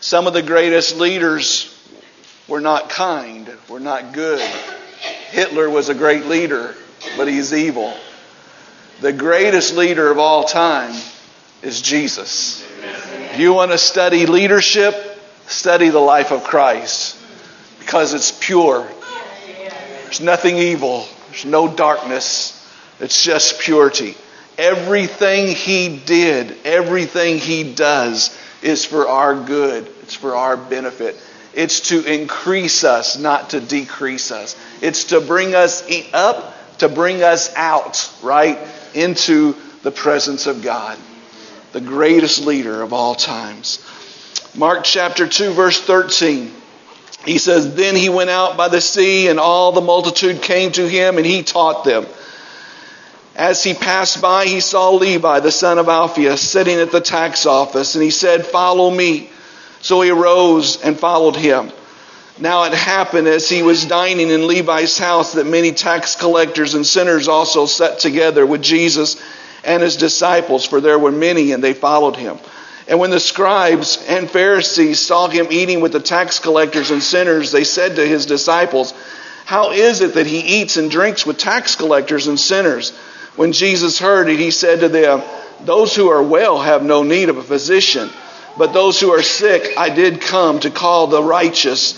Some of the greatest leaders were not kind, were not good. Hitler was a great leader, but he's evil. The greatest leader of all time is Jesus. If you want to study leadership, study the life of Christ, because it's pure. There's nothing evil. There's no darkness. It's just purity. Everything he did, everything he does is for our good. It's for our benefit. It's to increase us, not to decrease us. It's to bring us up, to bring us out, right, into the presence of God. The greatest leader of all times. Mark chapter 2, verse 13. He says, "Then he went out by the sea, and all the multitude came to him, and he taught them. As he passed by, he saw Levi, the son of Alphaeus, sitting at the tax office, and he said, 'Follow me.' So he arose and followed him. Now it happened as he was dining in Levi's house that many tax collectors and sinners also sat together with Jesus and his disciples, for there were many, and they followed him. And when the scribes and Pharisees saw him eating with the tax collectors and sinners, they said to his disciples, 'How is it that he eats and drinks with tax collectors and sinners?' When Jesus heard it, he said to them, 'Those who are well have no need of a physician, but those who are sick I did not come to call the righteous,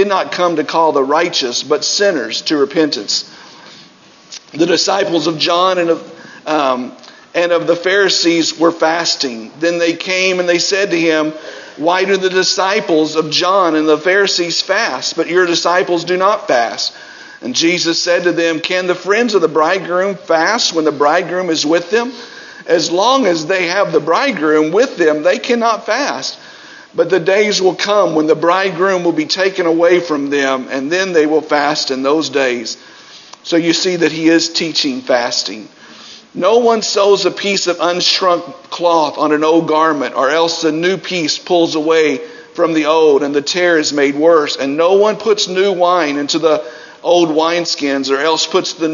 but sinners to repentance.' The disciples of John and of the Pharisees were fasting. Then they came and they said to him, 'Why do the disciples of John and the Pharisees fast, but your disciples do not fast?' And Jesus said to them, 'Can the friends of the bridegroom fast when the bridegroom is with them? As long as they have the bridegroom with them, they cannot fast. But the days will come when the bridegroom will be taken away from them, and then they will fast in those days.'" So you see that he is teaching fasting. "No one sews a piece of unshrunk cloth on an old garment, or else the new piece pulls away from the old, and the tear is made worse. And no one puts new wine into the old wineskins, or else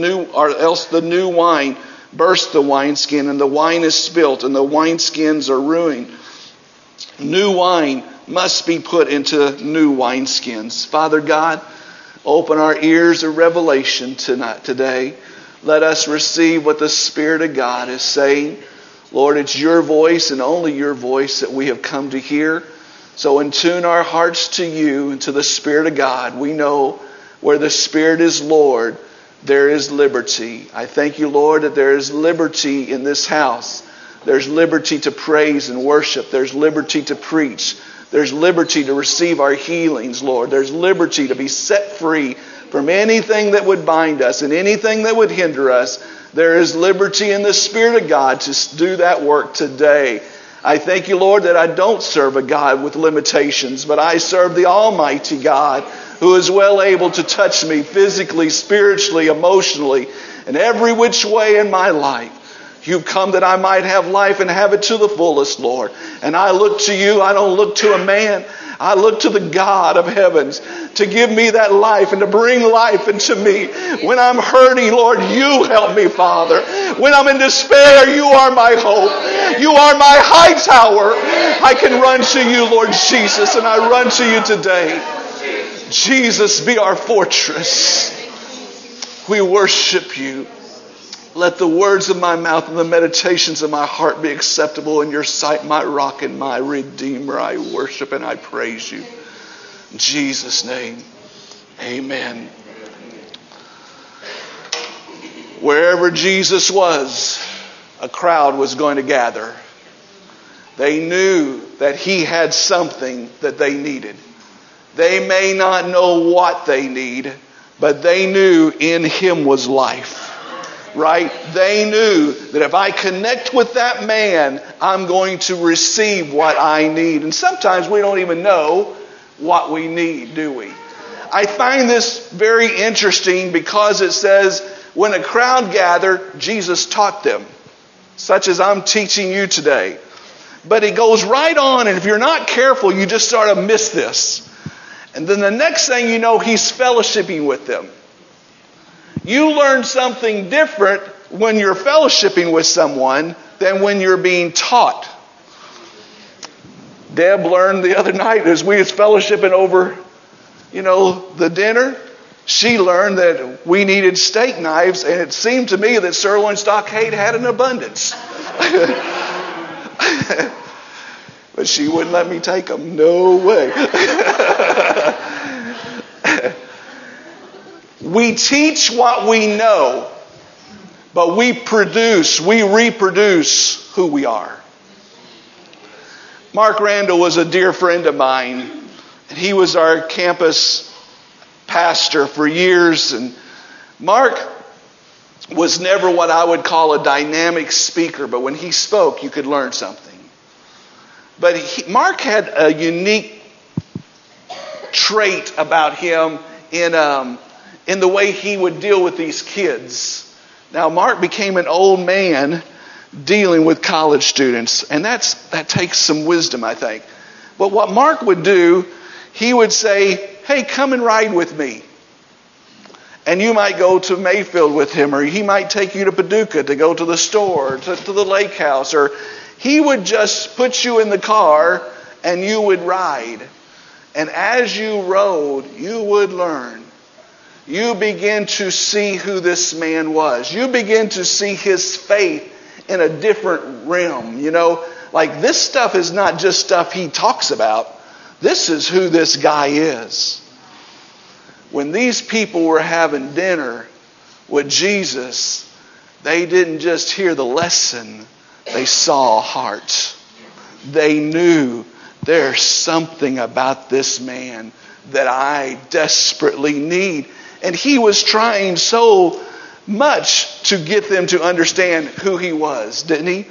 the new wine bursts the wineskin, and the wine is spilt, and the wineskins are ruined. New wine must be put into new wineskins." Father God, open our ears of revelation today. Let us receive what the Spirit of God is saying. Lord, it's your voice and only your voice that we have come to hear. So attune our hearts to you and to the Spirit of God. We know where the Spirit is Lord, there is liberty. I thank you, Lord, that there is liberty in this house. There's liberty to praise and worship. There's liberty to preach. There's liberty to receive our healings, Lord. There's liberty to be set free from anything that would bind us and anything that would hinder us. There is liberty in the Spirit of God to do that work today. I thank you, Lord, that I don't serve a God with limitations, but I serve the Almighty God who is well able to touch me physically, spiritually, emotionally, in every which way in my life. You've come that I might have life and have it to the fullest, Lord. And I look to you. I don't look to a man. I look to the God of heavens to give me that life and to bring life into me. When I'm hurting, Lord, you help me, Father. When I'm in despair, you are my hope. You are my high tower. I can run to you, Lord Jesus, and I run to you today. Jesus, be our fortress. We worship you. Let the words of my mouth and the meditations of my heart be acceptable in your sight, my rock and my redeemer. I worship and I praise you. In Jesus' name, amen. Wherever Jesus was, a crowd was going to gather. They knew that he had something that they needed. They may not know what they need, but they knew in him was life. Right? They knew that if I connect with that man, I'm going to receive what I need. And sometimes we don't even know what we need, do we? I find this very interesting because it says, when a crowd gathered, Jesus taught them, such as I'm teaching you today. But he goes right on, and if you're not careful, you just sort of miss this. And then the next thing you know, he's fellowshipping with them. You learn something different when you're fellowshipping with someone than when you're being taught. Deb learned the other night as we was fellowshipping over, the dinner, she learned that we needed steak knives, and it seemed to me that Sirloin Stockade had an abundance. But she wouldn't let me take them. No way. We teach what we know, but we reproduce who we are. Mark Randall was a dear friend of mine, and he was our campus pastor for years. And Mark was never what I would call a dynamic speaker, but when he spoke, you could learn something. But Mark had a unique trait about him in the way he would deal with these kids. Now, Mark became an old man dealing with college students, and that takes some wisdom, I think. But what Mark would do, he would say, hey, come and ride with me. And you might go to Mayfield with him, or he might take you to Paducah to go to the store, to the lake house, or he would just put you in the car and you would ride. And as you rode, you would learn. You begin to see who this man was. You begin to see his faith in a different realm. Like this stuff is not just stuff he talks about. This is who this guy is. When these people were having dinner with Jesus, they didn't just hear the lesson, they saw a heart. They knew there's something about this man that I desperately need. And he was trying so much to get them to understand who he was, didn't he?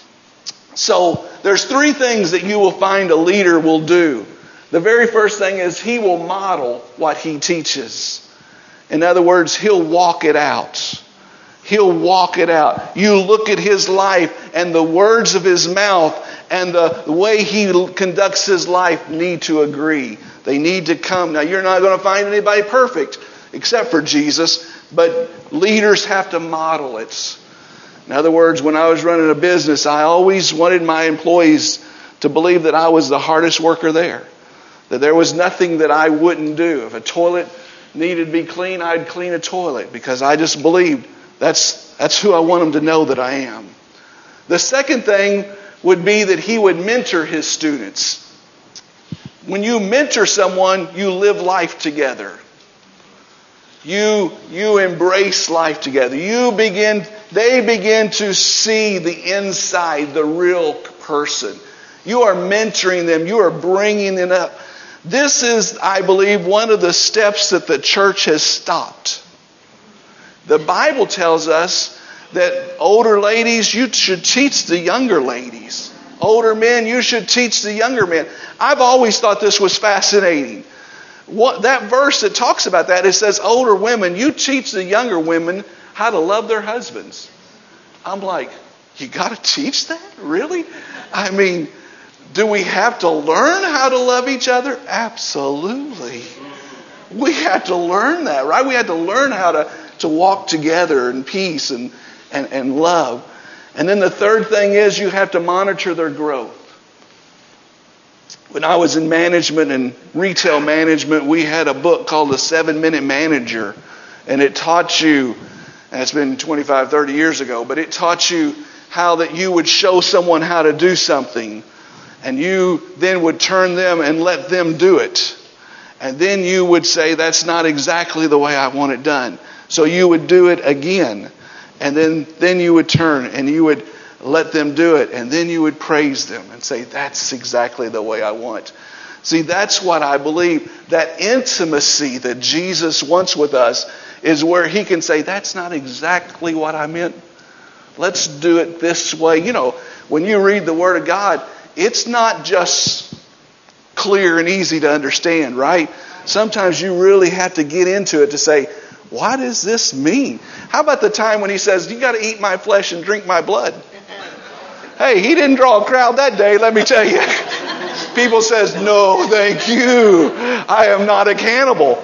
So there's 3 things that you will find a leader will do. The very first thing is he will model what he teaches. In other words, he'll walk it out. He'll walk it out. You look at his life, and the words of his mouth and the way he conducts his life need to agree. They need to come. Now, you're not going to find anybody perfect except for Jesus, but leaders have to model it. In other words, when I was running a business, I always wanted my employees to believe that I was the hardest worker there. That there was nothing that I wouldn't do. If a toilet needed to be clean, I'd clean a toilet, because I just believed that's who I want them to know that I am. The second thing would be that he would mentor his students. When you mentor someone, you live life together. You embrace life together. They begin to see the inside, the real person. You are mentoring them. You are bringing them up. This is, I believe, one of the steps that the church has stopped. The Bible tells us that older ladies, you should teach the younger ladies. Older men, you should teach the younger men. I've always thought this was fascinating. That verse that talks about that, it says, older women, you teach the younger women how to love their husbands. I'm like, you got to teach that? Really? I mean, do we have to learn how to love each other? Absolutely. We have to learn that, right? We have to learn how to walk together in peace and love. And then the third thing is you have to monitor their growth. When I was in management and retail management, we had a book called The 7-Minute Manager. And it taught you, and it's been 25, 30 years ago, but it taught you how that you would show someone how to do something. And you then would turn them and let them do it. And then you would say, that's not exactly the way I want it done. So you would do it again. And then you would turn and you would let them do it. And then you would praise them and say, that's exactly the way I want. See, that's what I believe. That intimacy that Jesus wants with us is where he can say, that's not exactly what I meant. Let's do it this way. When you read the Word of God, it's not just clear and easy to understand, right? Sometimes you really have to get into it to say, what does this mean? How about the time when he says, you got to eat my flesh and drink my blood? Hey, he didn't draw a crowd that day, let me tell you. People says, no, thank you. I am not a cannibal.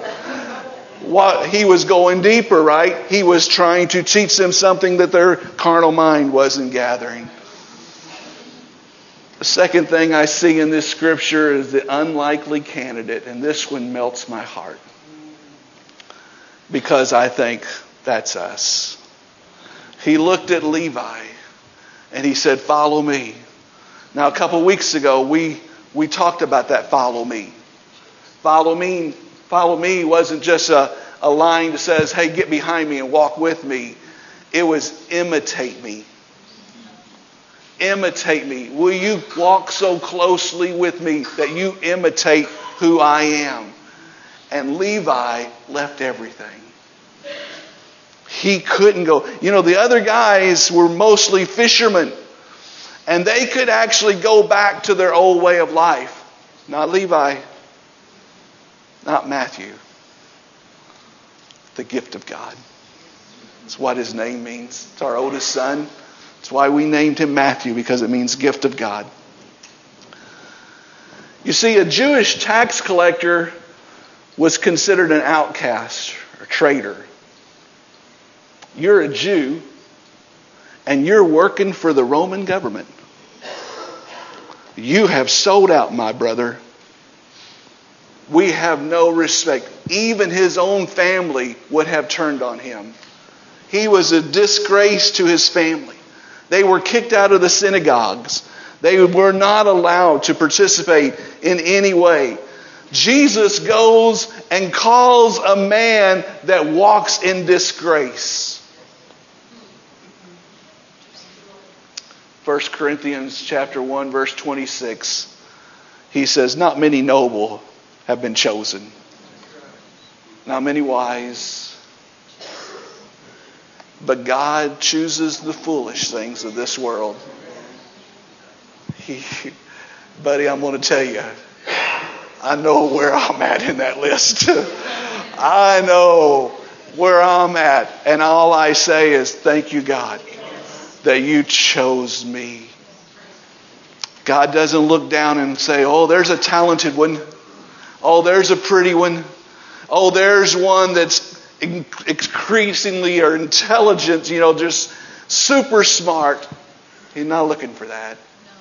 He was going deeper, right? He was trying to teach them something that their carnal mind wasn't gathering. The second thing I see in this scripture is the unlikely candidate, and this one melts my heart because I think that's us. He looked at Levi and he said, "Follow me." Now, a couple weeks ago, we talked about that follow me. Follow me wasn't just a line that says, "Hey, get behind me and walk with me." It was imitate me. Imitate me. Will you walk so closely with me that you imitate who I am? And Levi left everything. He couldn't go. You know, the other guys were mostly fishermen. And they could actually go back to their old way of life. Not Levi. Not Matthew. The gift of God. That's what his name means. It's our oldest son. That's why we named him Matthew, because it means gift of God. You see, a Jewish tax collector was considered an outcast or traitor. You're a Jew and you're working for the Roman government. You have sold out, my brother. We have no respect. Even his own family would have turned on him. He was a disgrace to his family. They were kicked out of the synagogues. They were not allowed to participate in any way. Jesus goes and calls a man that walks in disgrace. 1 Corinthians chapter 1, verse 26. He says, "Not many noble have been chosen. Not many wise. But God chooses the foolish things of this world." Buddy, I'm going to tell you, I know where I'm at in that list. I know where I'm at. And all I say is, thank you, God, that you chose me. God doesn't look down and say, "Oh, there's a talented one. Oh, there's a pretty one. Oh, there's one that's increasingly or intelligent, just super smart." He's not looking for that.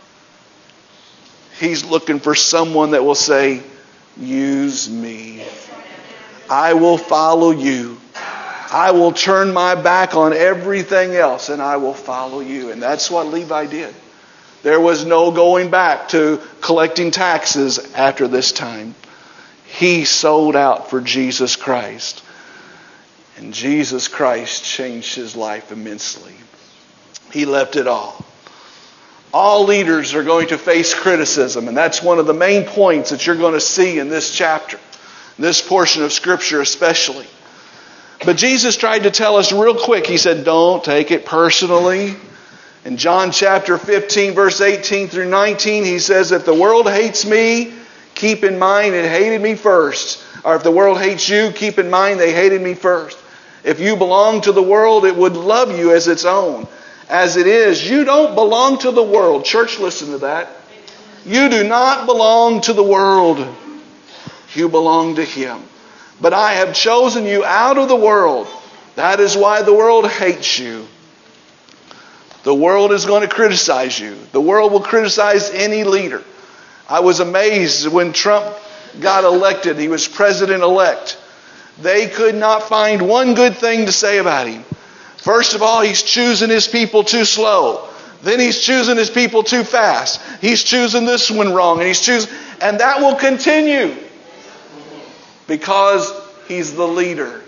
He's looking for someone that will say, "Use me. I will follow you. I will turn my back on everything else and I will follow you." And that's what Levi did. There was no going back to collecting taxes after this time. He sold out for Jesus Christ. And Jesus Christ changed his life immensely. He left it all. All leaders are going to face criticism, and that's one of the main points that you're going to see in this chapter, this portion of Scripture especially. But Jesus tried to tell us real quick. He said, don't take it personally. In John chapter 15, verse 18 through 19, he says, "If the world hates me, keep in mind it hated me first. Or if the world hates you, keep in mind they hated me first. If you belong to the world, it would love you as its own. As it is, you don't belong to the world." Church, listen to that. You do not belong to the world. You belong to Him. "But I have chosen you out of the world. That is why the world hates you." The world is going to criticize you. The world will criticize any leader. I was amazed when Trump got elected. He was president-elect. They could not find one good thing to say about him. First of all, he's choosing his people too slow. Then he's choosing his people too fast. He's choosing this one wrong. And that will continue. Because he's the leader.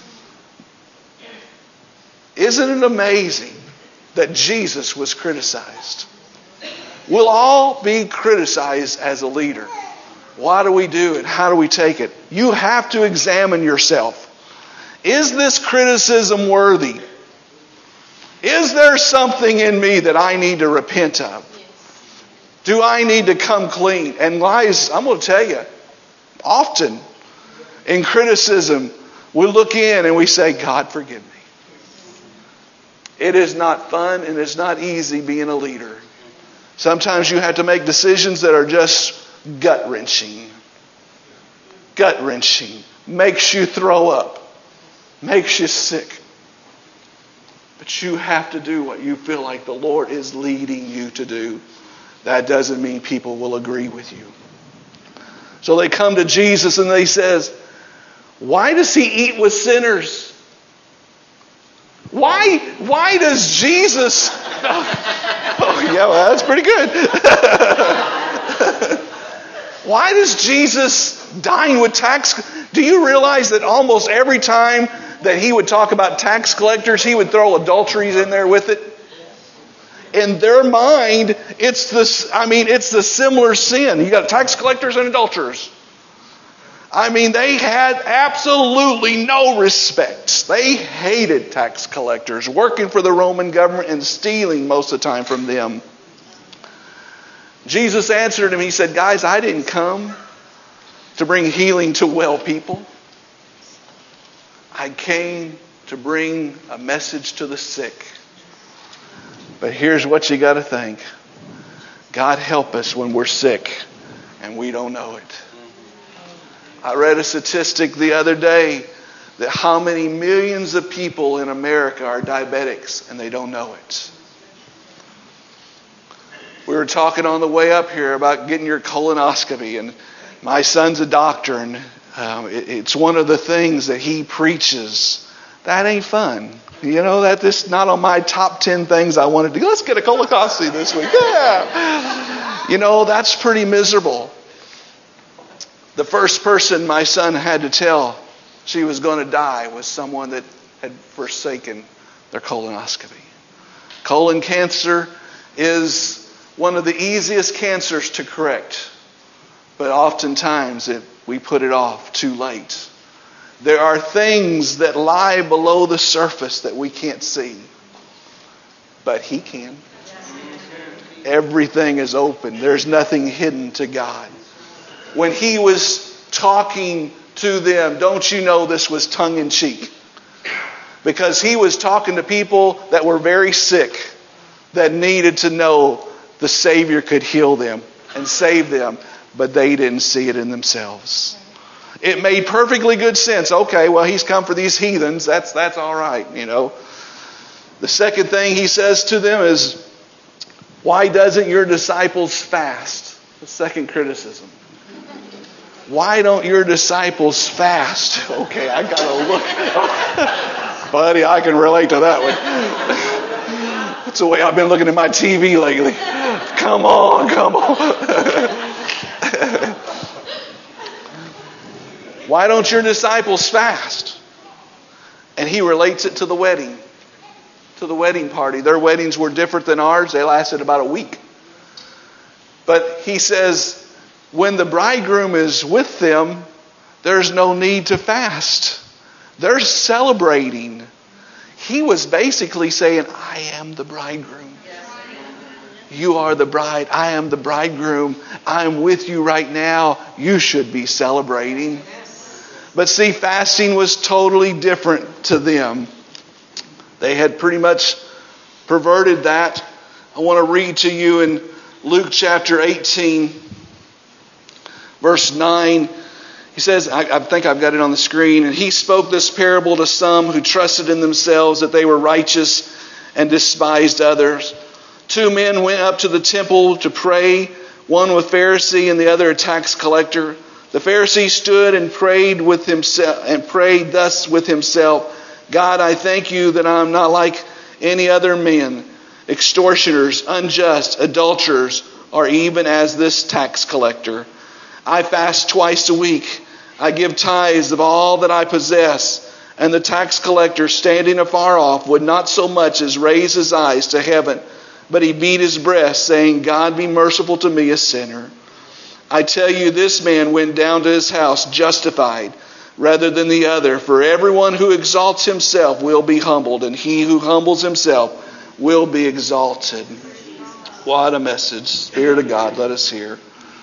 Isn't it amazing that Jesus was criticized? We'll all be criticized as a leader. What do we do and how do we take it? You have to examine yourself. Is this criticism worthy? Is there something in me that I need to repent of? Do I need to come clean? And guys, I'm going to tell you, often in criticism, we look in and we say, "God, forgive me." It is not fun and it's not easy being a leader. Sometimes you have to make decisions that are just gut-wrenching. Gut-wrenching. Makes you throw up. Makes you sick. But you have to do what you feel like the Lord is leading you to do. that doesn't mean people will agree with you. So they come to Jesus and they says, why does he eat with sinners? Why does Jesus... Oh, yeah, well, that's pretty good. Why does Jesus dine with tax... Do you realize that almost every time that he would talk about tax collectors, he would throw adulteries in there with it? In their mind, it's the similar sin. You got tax collectors and adulterers. They had absolutely no respect. They hated tax collectors, working for the Roman government and stealing most of the time from them. Jesus answered him. He said, guys, I didn't come to bring healing to well people. I came to bring a message to the sick. But here's what you got to think. God help us when we're sick and we don't know it. I read a statistic the other day that how many millions of people in America are diabetics and they don't know it. We were talking on the way up here about getting your colonoscopy, and my son's a doctor, and it's one of the things that he preaches. That ain't fun. That's not on my top 10 things I want to do. Let's get a colonoscopy this week. Yeah. That's pretty miserable. The first person my son had to tell she was going to die was someone that had forsaken their colonoscopy. Colon cancer is one of the easiest cancers to correct, but oftentimes we put it off too late. There are things that lie below the surface that we can't see, but He can. Everything is open. There's nothing hidden to God. When He was talking to them, don't you know this was tongue-in-cheek? Because He was talking to people that were very sick, that needed to know the Savior could heal them and save them, but they didn't see it in themselves. It made perfectly good sense. Okay, well, He's come for these heathens. That's all right, The second thing He says to them is, why doesn't your disciples fast? The second criticism. Why don't your disciples fast? Okay, I got to look. Buddy, I can relate to that one. That's the way I've been looking at my TV lately. Come on. Why don't your disciples fast? And He relates it to the wedding. To the wedding party. Their weddings were different than ours. They lasted about a week. But He says, when the bridegroom is with them, there's no need to fast. They're celebrating. He was basically saying, I am the bridegroom. You are the bride. I am the bridegroom. I'm with you right now. You should be celebrating. But see, fasting was totally different to them. They had pretty much perverted that. I want to read to you in Luke chapter 18, verse 9. He says, I think I've got it on the screen. And He spoke this parable to some who trusted in themselves that they were righteous and despised others. 2 men went up to the temple to pray, one a Pharisee and the other a tax collector. The Pharisee stood and prayed thus with himself, God, I thank you that I am not like any other men, extortioners, unjust, adulterers, or even as this tax collector. I fast twice a week. I give tithes of all that I possess. And the tax collector, standing afar off, would not so much as raise his eyes to heaven, but he beat his breast, saying, God, be merciful to me, a sinner. I tell you, this man went down to his house justified rather than the other. For everyone who exalts himself will be humbled, and he who humbles himself will be exalted. What a message. Spirit of God, let us hear.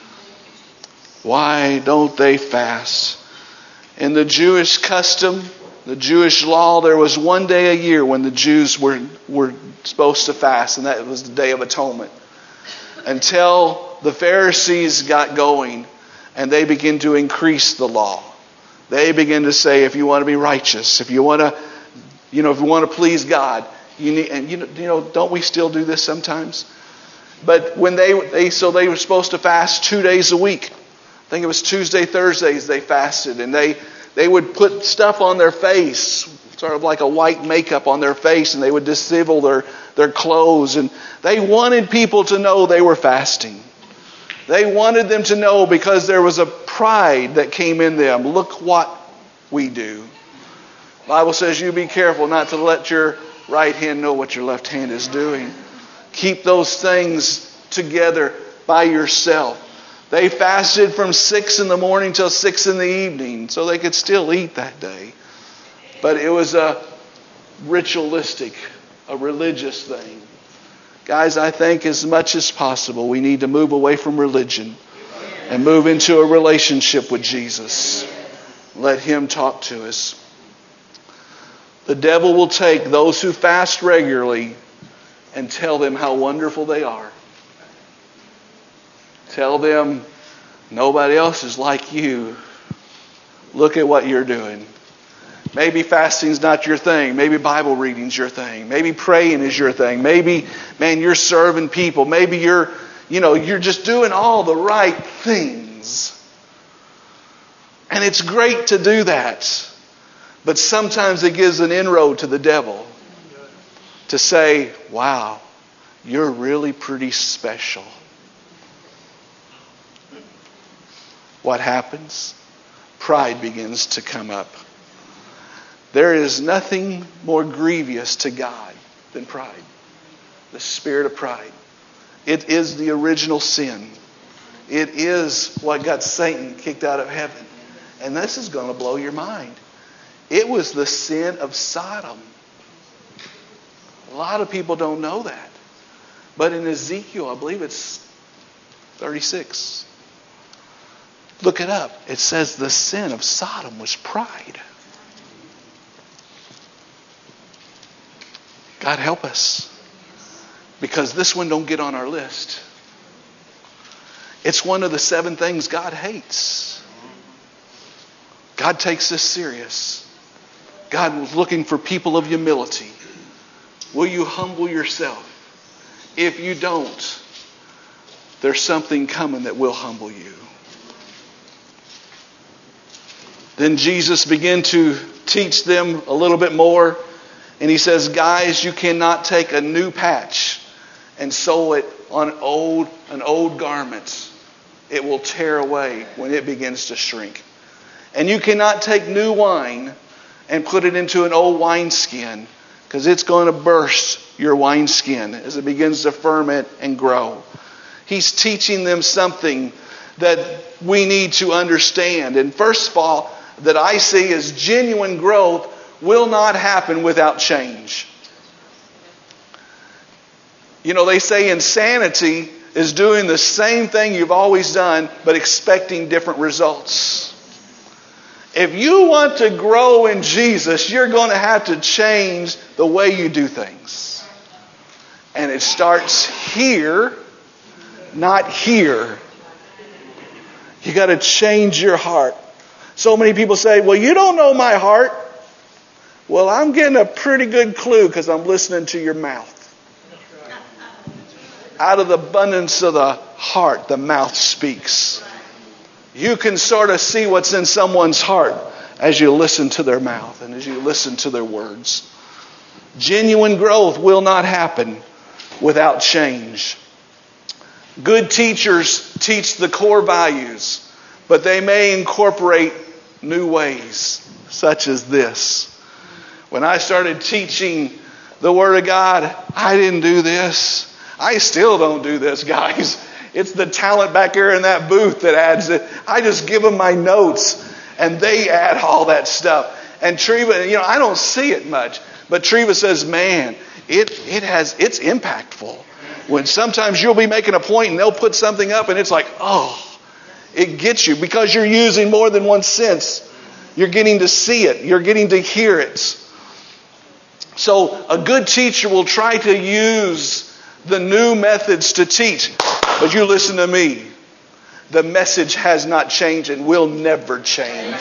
Why don't they fast? In the Jewish custom, the Jewish law, there was one day a year when the Jews were supposed to fast, and that was the Day of Atonement. Until the Pharisees got going and they began to increase the law. They began to say, if you want to be righteous, if you want to, if you want to please God, you need, and don't we still do this sometimes? But when they were supposed to fast 2 days a week. I think it was Tuesday, Thursdays they fasted. And they would put stuff on their face, sort of like a white makeup on their face, and they would dishevel their clothes. And they wanted people to know they were fasting. They wanted them to know because there was a pride that came in them. Look what we do. The Bible says you be careful not to let your right hand know what your left hand is doing. Keep those things together by yourself. They fasted from 6 in the morning till 6 in the evening so they could still eat that day. But it was a ritualistic, a religious thing. Guys, I think as much as possible we need to move away from religion and move into a relationship with Jesus. Let Him talk to us. The devil will take those who fast regularly and tell them how wonderful they are. Tell them nobody else is like you. Look at what you're doing. Maybe fasting's not your thing. Maybe Bible reading's your thing. Maybe praying is your thing. Maybe, man, you're serving people. Maybe you're just doing all the right things. And it's great to do that. But sometimes it gives an inroad to the devil to say, wow, you're really pretty special. What happens? Pride begins to come up. There is nothing more grievous to God than pride. The spirit of pride. It is the original sin. It is what got Satan kicked out of heaven. And this is going to blow your mind. It was the sin of Sodom. A lot of people don't know that. But in Ezekiel, I believe it's 36. Look it up. It says the sin of Sodom was pride. God help us. Because this one don't get on our list. It's one of the 7 things God hates. God takes this serious. God was looking for people of humility. Will you humble yourself? If you don't, there's something coming that will humble you. Then Jesus began to teach them a little bit more. And He says, guys, you cannot take a new patch and sew it on an old garment. It will tear away when it begins to shrink. And you cannot take new wine and put it into an old wineskin, because it's going to burst your wineskin as it begins to ferment and grow. He's teaching them something that we need to understand. And first of all, that I see is genuine growth will not happen without change. You know, they say insanity is doing the same thing you've always done, but expecting different results. If you want to grow in Jesus, you're going to have to change the way you do things. And it starts here, not here. You got to change your heart. So many people say, well, you don't know my heart. Well, I'm getting a pretty good clue because I'm listening to your mouth. Out of the abundance of the heart, the mouth speaks. You can sort of see what's in someone's heart as you listen to their mouth and as you listen to their words. Genuine growth will not happen without change. Good teachers teach the core values, but they may incorporate new ways, such as this. When I started teaching the Word of God, I didn't do this. I still don't do this, guys. It's the talent back here in that booth that adds it. I just give them my notes, and they add all that stuff. And Treva, I don't see it much, but Treva says, man, it's impactful. When sometimes you'll be making a point and they'll put something up and it's like, oh, it gets you because you're using more than one sense. You're getting to see it. You're getting to hear it. So a good teacher will try to use the new methods to teach. But you listen to me. The message has not changed and will never change.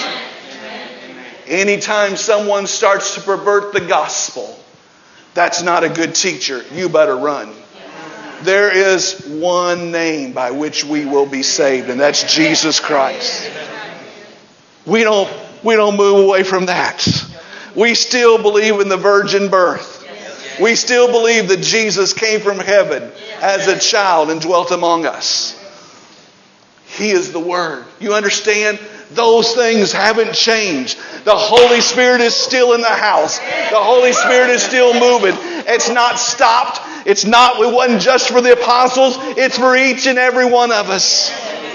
Anytime someone starts to pervert the gospel, that's not a good teacher. You better run. There is one name by which we will be saved, and that's Jesus Christ. We don't move away from that. We still believe in the virgin birth. We still believe that Jesus came from heaven as a child and dwelt among us. He is the Word. You understand? Those things haven't changed. The Holy Spirit is still in the house. The Holy Spirit is still moving. It's not stopped. It wasn't just for the apostles. It's for each and every one of us.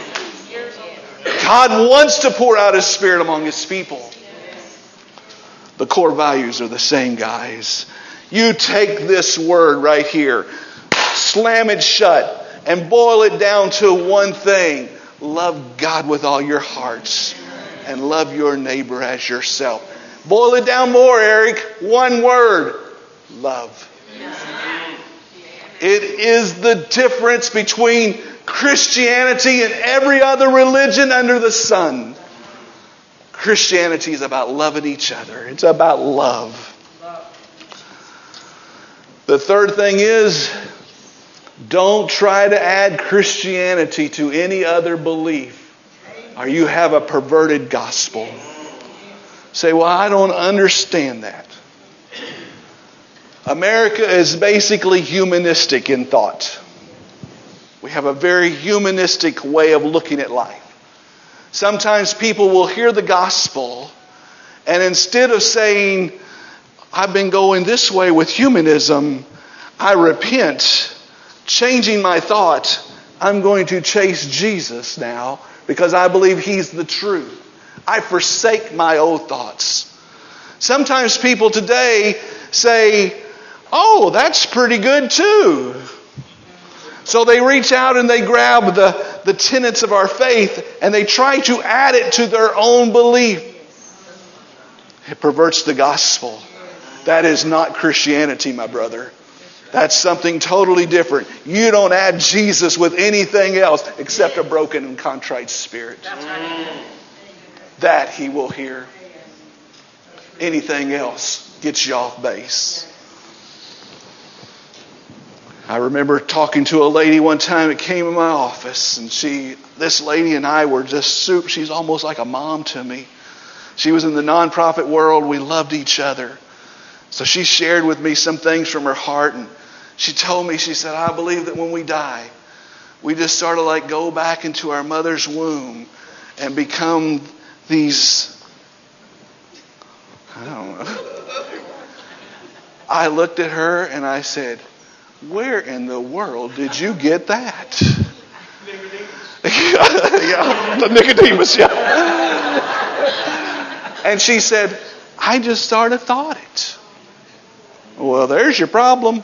God wants to pour out His Spirit among His people. The core values are the same, guys. You take this word right here, slam it shut, and boil it down to one thing. Love God with all your hearts and love your neighbor as yourself. Boil it down more, Eric. One word. Love. It is the difference between Christianity and every other religion under the sun. Christianity is about loving each other. It's about love. The third thing is, don't try to add Christianity to any other belief, or you have a perverted gospel. Say, well, I don't understand that. America is basically humanistic in thought. We have a very humanistic way of looking at life. Sometimes people will hear the gospel, and instead of saying, I've been going this way with humanism, I repent, changing my thought, I'm going to chase Jesus now because I believe He's the truth. I forsake my old thoughts. Sometimes people today say, oh, that's pretty good too. So they reach out and they grab the tenets of our faith and they try to add it to their own belief. It perverts the gospel. That is not Christianity, my brother. That's something totally different. You don't add Jesus with anything else except a broken and contrite spirit. That He will hear. Anything else gets you off base. I remember talking to a lady one time that came in my office, and this lady and I were just soup. She's almost like a mom to me. She was in the nonprofit world. We loved each other. So she shared with me some things from her heart, and she told me, she said, I believe that when we die, we just sort of like go back into our mother's womb and become these, I don't know. I looked at her and I said, where in the world did you get that? Yeah, the Nicodemus, yeah. And she said, I just sort of thought it. Well, there's your problem.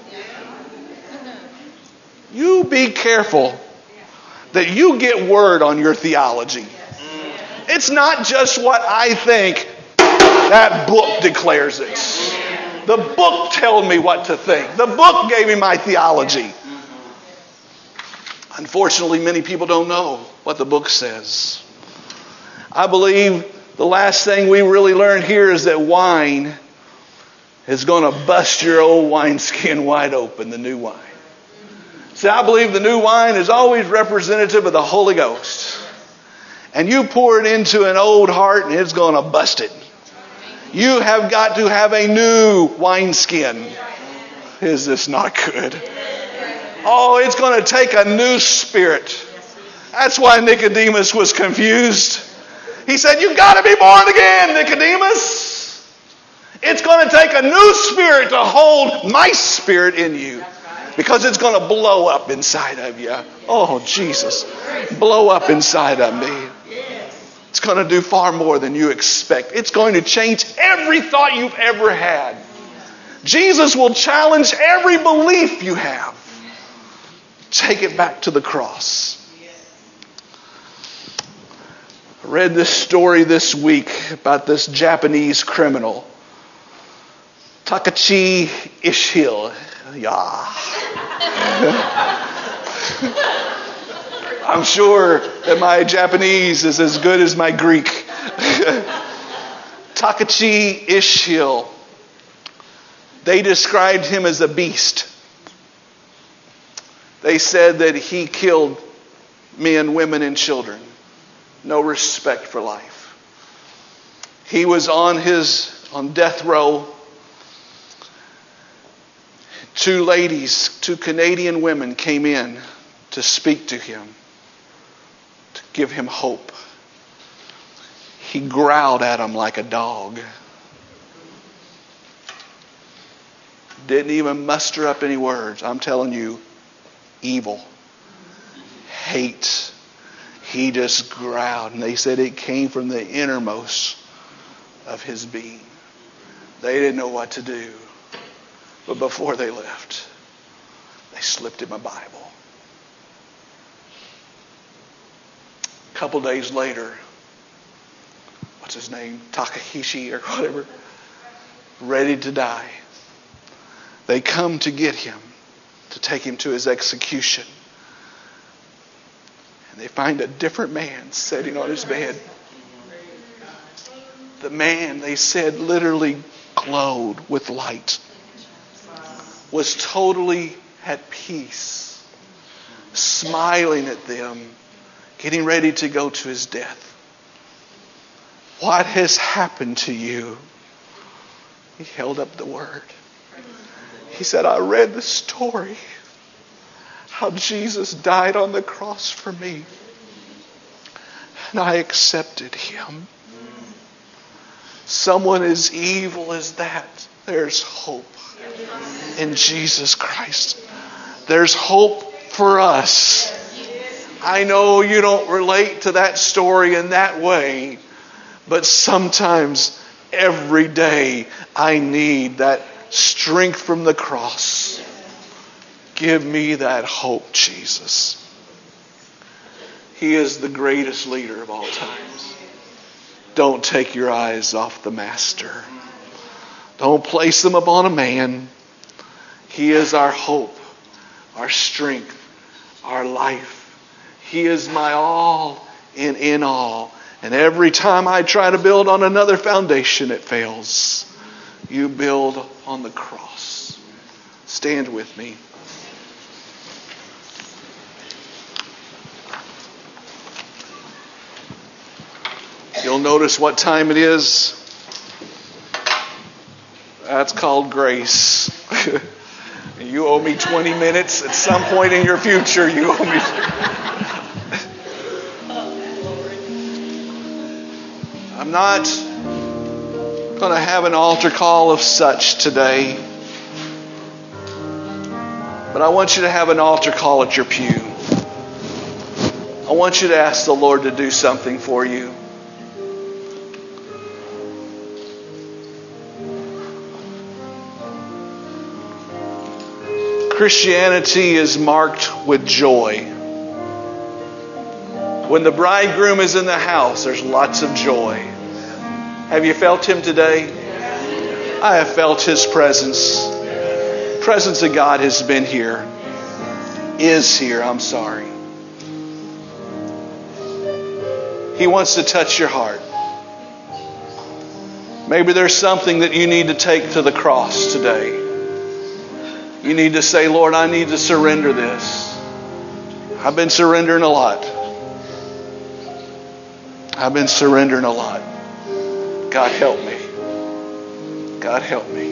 You be careful that you get word on your theology. It's not just what I think. That book declares it. The book told me what to think. The book gave me my theology. Unfortunately, many people don't know what the book says. I believe the last thing we really learned here is that wine is going to bust your old wineskin wide open, the new wine. See, I believe the new wine is always representative of the Holy Ghost. And you pour it into an old heart and it's going to bust it. You have got to have a new wineskin. Is this not good? Oh, it's going to take a new spirit. That's why Nicodemus was confused. He said, you've got to be born again, Nicodemus. It's going to take a new spirit to hold my spirit in you. Because it's going to blow up inside of you. Oh, Jesus. Blow up inside of me. It's going to do far more than you expect. It's going to change every thought you've ever had. Jesus will challenge every belief you have. Take it back to the cross. I read this story this week about this Japanese criminal, Takashi Ishihiro. Yeah. I'm sure that my Japanese is as good as my Greek. Takashi Ishihiro. They described him as a beast. They said that he killed men, women, and children. No respect for life. He was on death row. Two Canadian women came in to speak to him, to give him hope. He growled at them like a dog. Didn't even muster up any words. I'm telling you, evil, hate. He just growled. And they said it came from the innermost of his being. They didn't know what to do. But before they left, they slipped him a Bible. A couple days later, what's his name? Takahashi or whatever, ready to die. They come to get him, to take him to his execution. And they find a different man sitting on his bed. The man, they said, literally glowed with light. Was totally at peace, smiling at them, getting ready to go to his death. What has happened to you? He held up the word. He said, I read the story, how Jesus died on the cross for me, and I accepted him. Someone as evil as that, there's hope in Jesus Christ. There's hope for us. I know you don't relate to that story in that way, but sometimes every day I need that strength from the cross. Give me that hope, Jesus. He is the greatest leader of all times. Don't take your eyes off the Master. Don't place them upon a man. He is our hope, our strength, our life. He is my all and in all. And every time I try to build on another foundation, it fails. You build on the cross. Stand with me. You'll notice what time it is. That's called grace. You owe me 20 minutes. At some point in your future, you owe me. I'm not going to have an altar call of such today. But I want you to have an altar call at your pew. I want you to ask the Lord to do something for you. Christianity is marked with joy. When the bridegroom is in the house, there's lots of joy. Have you felt him today? I have felt his presence. The presence of God has been here. Is here, I'm sorry. He wants to touch your heart. Maybe there's something that you need to take to the cross today. You need to say, Lord, I need to surrender this. I've been surrendering a lot. I've been surrendering a lot. God help me. God help me.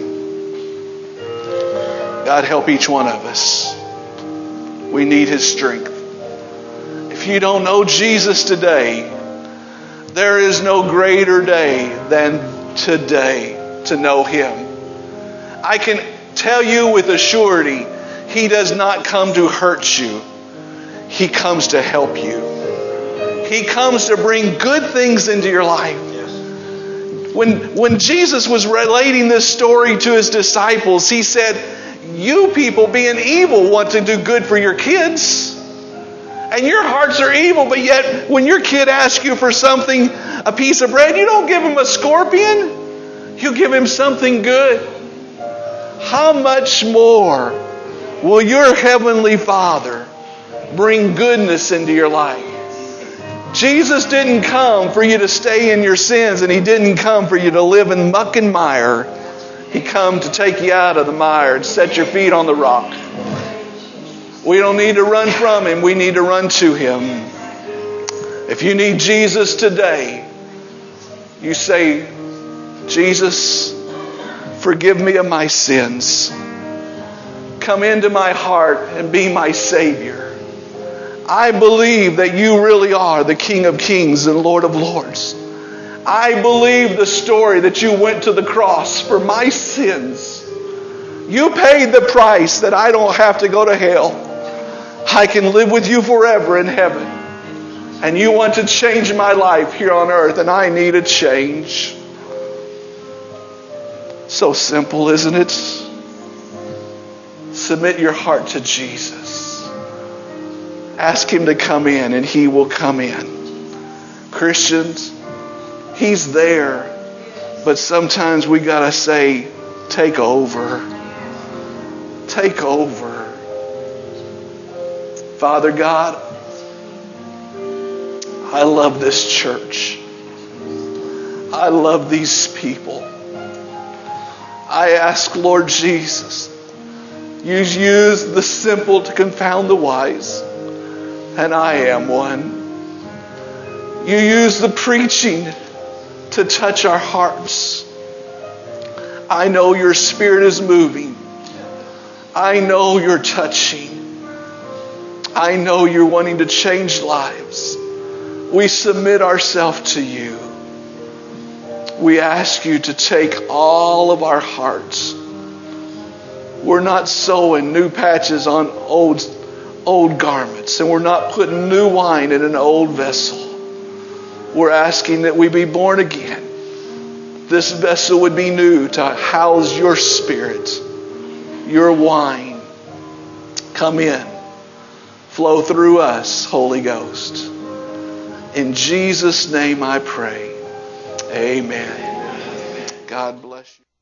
God help each one of us. We need His strength. If you don't know Jesus today, there is no greater day than today to know Him. I can tell you with a surety, He does not come to hurt you. He comes to help you. He comes to bring good things into your life. When Jesus was relating this story to His disciples, He said, you people being evil want to do good for your kids. And your hearts are evil, but yet when your kid asks you for something, a piece of bread, you don't give him a scorpion. You give him something good. How much more will your Heavenly Father bring goodness into your life? Jesus didn't come for you to stay in your sins, and He didn't come for you to live in muck and mire. He came to take you out of the mire and set your feet on the rock. We don't need to run from Him. We need to run to Him. If you need Jesus today, you say, Jesus, forgive me of my sins. Come into my heart and be my Savior. I believe that you really are the King of Kings and Lord of Lords. I believe the story that you went to the cross for my sins. You paid the price that I don't have to go to hell. I can live with you forever in heaven. And you want to change my life here on earth, and I need a change. So simple, isn't it? Submit your heart to Jesus. Ask Him to come in, and He will come in. Christians, He's there, but sometimes we got to say, take over. Take over. Father God, I love this church. I love these people. I ask, Lord Jesus, you use the simple to confound the wise, and I am one. You use the preaching to touch our hearts. I know your Spirit is moving. I know you're touching. I know you're wanting to change lives. We submit ourselves to you. We ask you to take all of our hearts. We're not sewing new patches on old garments, and we're not putting new wine in an old vessel. We're asking that we be born again. This vessel would be new to house your Spirit, your wine. Come in. Flow through us, Holy Ghost. In Jesus' name I pray. Amen. God bless you.